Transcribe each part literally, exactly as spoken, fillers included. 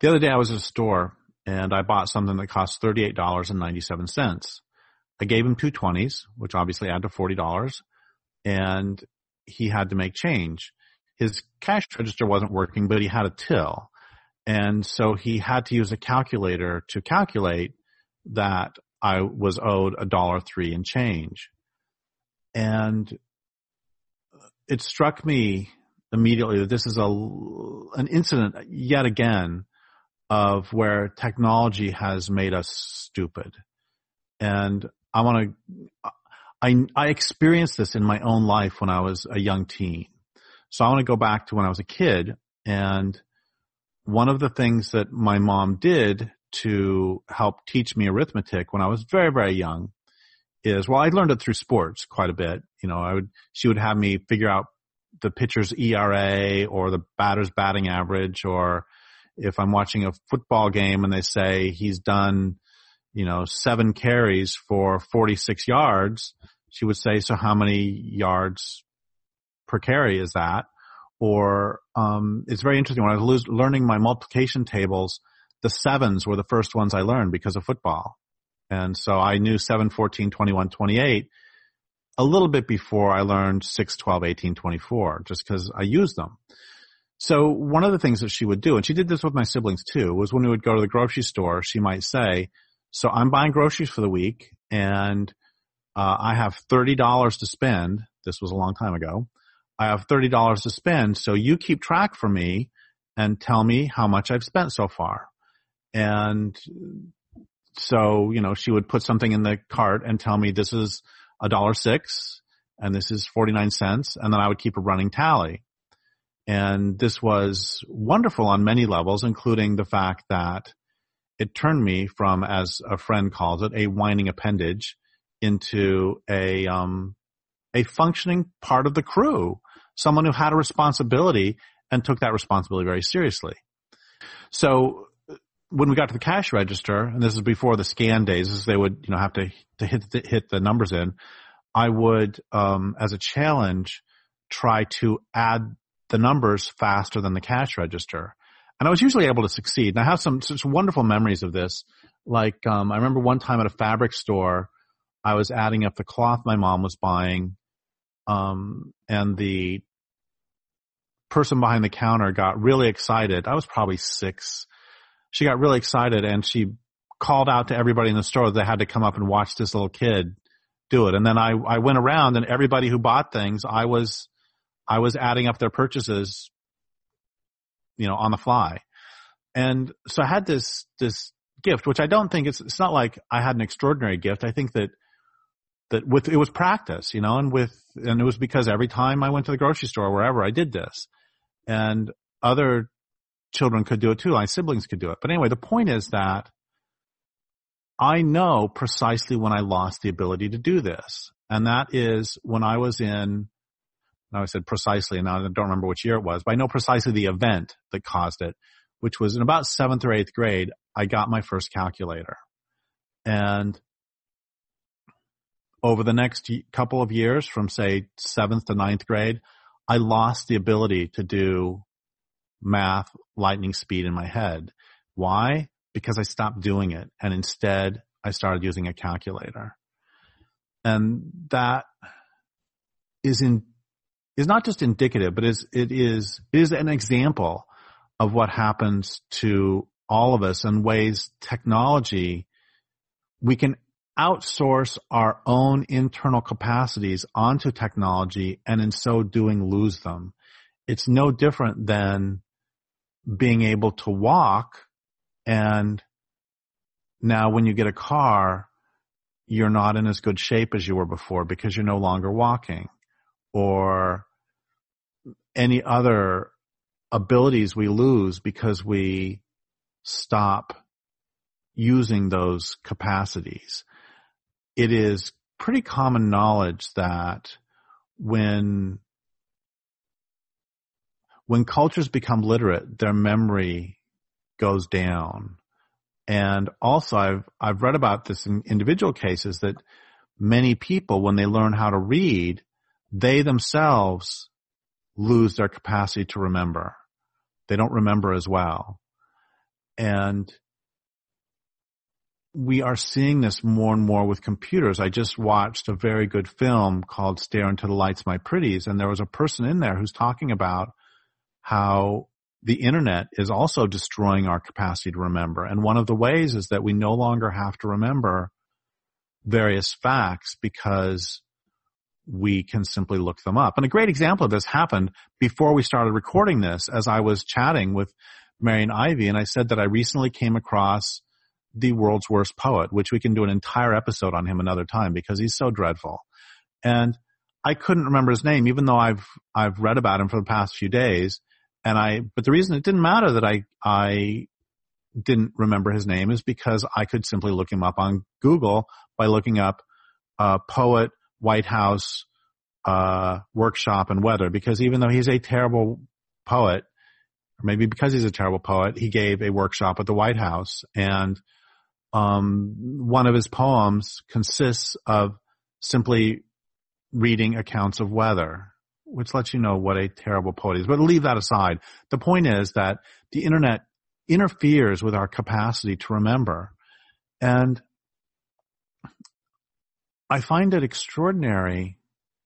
The other day I was at a store and I bought something that cost thirty-eight dollars and ninety-seven cents. I gave him two twenties, which obviously add to forty dollars, and he had to make change. His cash register wasn't working, but he had a till. And so he had to use a calculator to calculate that I was owed a dollar three and change. And it struck me immediately that this is a, an incident yet again of where technology has made us stupid. And I want to, I, I experienced this in my own life when I was a young teen. So I want to go back to when I was a kid, and one of the things that my mom did to help teach me arithmetic when I was very, very young is, well, I learned it through sports quite a bit. You know, I would, she would have me figure out the pitcher's E R A or the batter's batting average, or if I'm watching a football game and they say he's done, you know, seven carries for forty-six yards, she would say, so how many yards per carry is that? Or, um, it's very interesting. When I was learning my multiplication tables, the sevens were the first ones I learned because of football. And so I knew seven, fourteen, twenty-one, twenty-eight a little bit before I learned six, twelve, eighteen, twenty-four, just because I used them. So one of the things that she would do, and she did this with my siblings too, was when we would go to the grocery store, she might say, so I'm buying groceries for the week and uh, I have thirty dollars to spend. This was a long time ago. I have thirty dollars to spend, so you keep track for me and tell me how much I've spent so far. And so, you know, she would put something in the cart and tell me this is a dollar six and this is forty-nine cents, and then I would keep a running tally. And this was wonderful on many levels, including the fact that it turned me from, as a friend calls it, a whining appendage into a um a functioning part of the crew, someone who had a responsibility and took that responsibility very seriously. So when we got to the cash register, and this is before the scan days, as they would, you know, have to to hit the, hit the numbers in, I would, um, as a challenge, try to add the numbers faster than the cash register, and I was usually able to succeed. And I have some such wonderful memories of this. Like, um, I remember one time at a fabric store, I was adding up the cloth my mom was buying, um, and the person behind the counter got really excited. I was probably six. She got really excited and she called out to everybody in the store that they had to come up and watch this little kid do it. And then I, I went around, and everybody who bought things, I was, I was adding up their purchases, you know, on the fly. And so I had this, this gift, which I don't think it's, it's not like I had an extraordinary gift. I think that, that with, it was practice, you know, and with, and it was because every time I went to the grocery store or wherever, I did this, and other children could do it too. My siblings could do it. But anyway, the point is that I know precisely when I lost the ability to do this. And that is when I was in, now I said precisely, and now I don't remember which year it was, but I know precisely the event that caused it, which was in about seventh or eighth grade, I got my first calculator. And over the next couple of years, from say seventh to ninth grade, I lost the ability to do math lightning speed in my head. Why? Because I stopped doing it, and instead I started using a calculator. And that is in is not just indicative, but is it is it is an example of what happens to all of us in ways technology, we can outsource our own internal capacities onto technology, and in so doing lose them. It's no different than being able to walk, and now when you get a car, you're not in as good shape as you were before because you're no longer walking, or any other abilities we lose because we stop using those capacities. It is pretty common knowledge that when when cultures become literate, their memory goes down. And also I've I've read about this in individual cases that many people, when they learn how to read, they themselves lose their capacity to remember. They don't remember as well. And we are seeing this more and more with computers. I just watched a very good film called Stare Into the Lights, My Pretties, and there was a person in there who's talking about how the internet is also destroying our capacity to remember. And one of the ways is that we no longer have to remember various facts because we can simply look them up. And a great example of this happened before we started recording this, as I was chatting with Marian Ivy, and I said that I recently came across the world's worst poet, which we can do an entire episode on him another time because he's so dreadful. And I couldn't remember his name, even though I've, I've read about him for the past few days. And I, but the reason it didn't matter that I, I didn't remember his name is because I could simply look him up on Google by looking up, uh, poet, White House, uh, workshop and weather, because even though he's a terrible poet, or maybe because he's a terrible poet, he gave a workshop at the White House, and Um, one of his poems consists of simply reading accounts of weather, which lets you know what a terrible poet is. But leave that aside. The point is that the internet interferes with our capacity to remember. And I find it extraordinary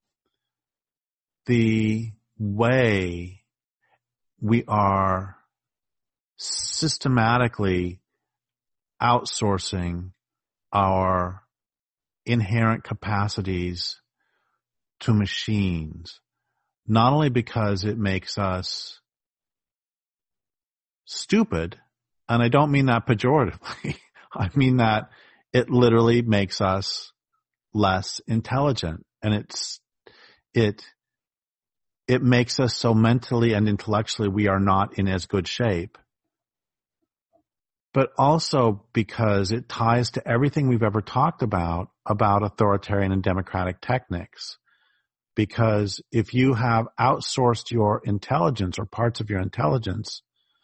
the way we are systematically outsourcing our inherent capacities to machines, not only because it makes us stupid, and I don't mean that pejoratively, I mean that it literally makes us less intelligent, and it's, it, it makes us so mentally and intellectually we are not in as good shape. But also because it ties to everything we've ever talked about, about authoritarian and democratic techniques. Because if you have outsourced your intelligence or parts of your intelligence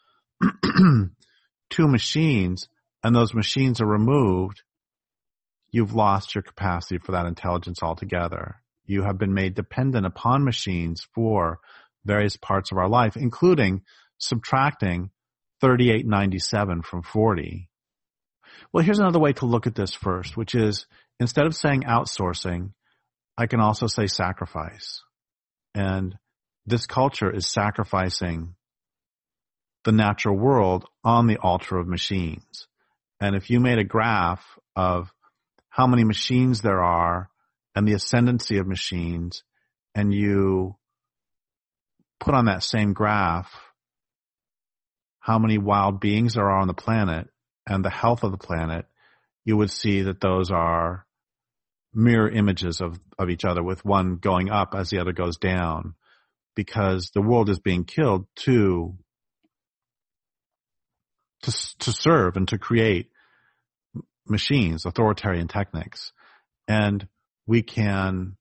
to machines, and those machines are removed, you've lost your capacity for that intelligence altogether. You have been made dependent upon machines for various parts of our life, including subtracting thirty-eight ninety-seven from forty. Well, here's another way to look at this first, which is instead of saying outsourcing, I can also say sacrifice. And this culture is sacrificing the natural world on the altar of machines. And if you made a graph of how many machines there are and the ascendancy of machines, and you put on that same graph how many wild beings there are on the planet and the health of the planet, you would see that those are mirror images of, of each other, with one going up as the other goes down, because the world is being killed to, to, to serve and to create machines, authoritarian techniques. And we can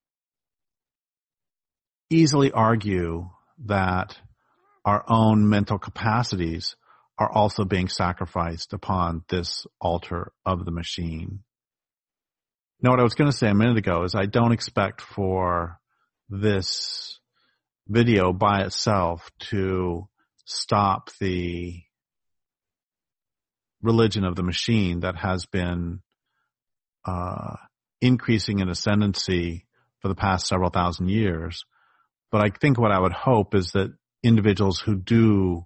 easily argue that our own mental capacities are also being sacrificed upon this altar of the machine. Now, what I was going to say a minute ago is I don't expect for this video by itself to stop the religion of the machine that has been uh, increasing in ascendancy for the past several thousand years. But I think what I would hope is that individuals who do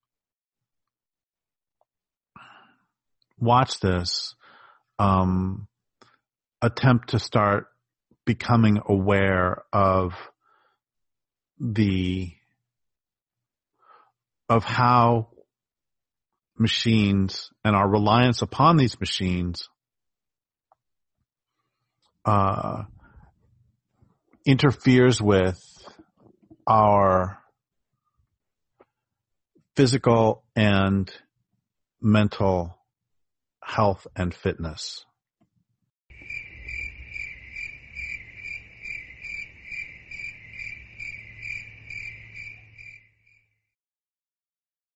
watch this um, attempt to start becoming aware of the of how machines and our reliance upon these machines uh, interferes with our physical and mental health and fitness.